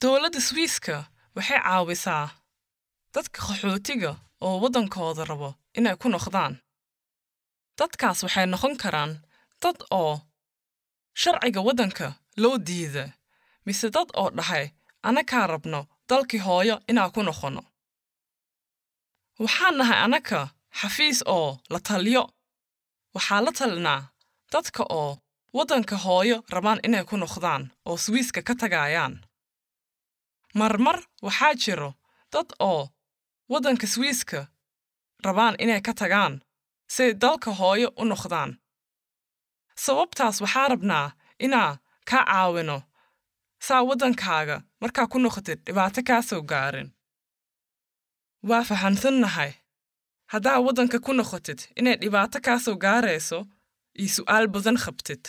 dowladda Swiiska waxay caawisaa dadka qaxootiga oo wadankooda rabo inay ku noqdaan. Dadkaas waxay noqon karaan dad oo sharciga wadanka loo diiday, mise dad oo dhahay anakaa rabno dalkii hooyo inaa ku noqono. Waxaan nahay anaka xafiis oo la taliyo. Waxaa la talinaa dadka oo wadanka hooyo rabaan inay ku noqdaan oo Swiiska ka tagayaan. Marmar waxaa jiro dad oo wadanka Swiiska rabaan inay ka tagaan si dalka hooyo u noqdaan. Sababtaas waxaa rabnaa inaa ka caawino saa wadankaaga markaa ku noqotid dhibaato kaa soo gaarin. Waa fahamsannahay haddaa wadanka ku noqotid inay dhibaato kaa soo gaarayso iyo su'aal badan qabtid.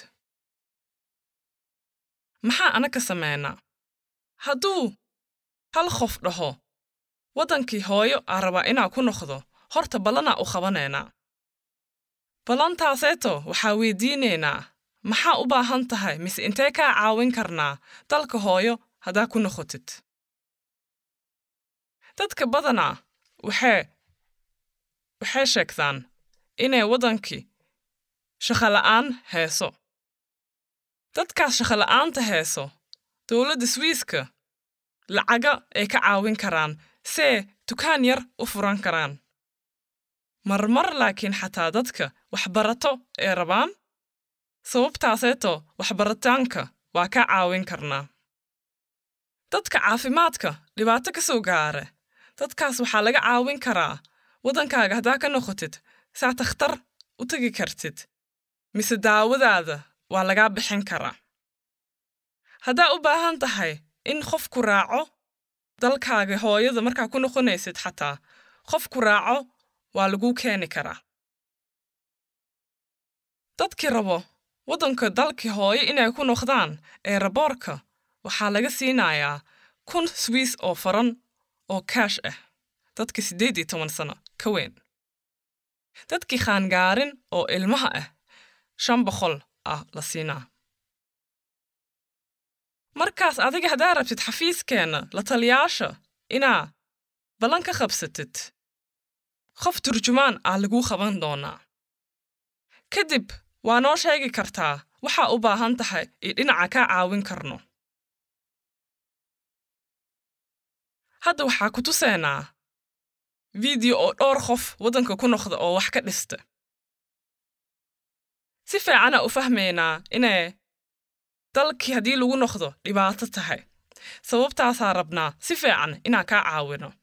Maxaa anaka sameynaa? Hadduu hal qof dhaho wadankii hooyo aa rabaa inaa ku noqdo, horta ballanaa u qabaneynaa. Ballantaaseeto waxaa weydiineynaa maxaa u baahan tahay mise intee kaa caawin karnaa dalka hooyo haddaa ku noqotid. Dadka badanaa waxay sheegtaan inay wadankii shaqo la'aan hayso. Dadkaas shaqo la'aanta hayso, dowladda Swiiska lacaga ay ka caawin karaan si dukaan yar u furan karaan. Marmar laakiin xataa dadka waxbarato ay rabaan, sababtaaseeto waxbaritaanka waa ka caawin karnaa. Dadka caafimaadka dhibaato ka soo gaara, dadkaas waxaa laga caawin karaa wadankaaga haddaa ka noqotid saa takhtar u tagi kartid, mise daawadaada waa lagaa bixin karaa. Haddaa u baahan tahay in qof ku raaco dalkaaga hooyada markaa ku noqonaysid xataa, qof ku raaco waa laguu keeni karaa. Dadkii rabo wadanka dalkii hooyo inay ku noqdaan ee raboorka waxaa laga siinayaa 1,000 Swiss oo faran oo cash ah dadka 18 sano ka weyn. Dadkii qaangaarin oo ilmaha ah 500 la siinaa. Markaas adiga haddaa rabtid xafiiskeena la taliyaasha inaa ballan ka qabsatid, qof turjumaan laguu qaban doonaa. Kadib waa noo sheegi kartaa waxaa u baahan tahay iyo dhinaca kaa caawin karno. Hadda waxaa ku tuseynaa video oo dhowr qof wadanka ku noqda oo wax ka dhista. Si fiican u fahmeynaa inay dalkii haddii lagu noqdo dhibaato tahay. Sababtaasaa rabnaa si fiican inaa kaa caawino.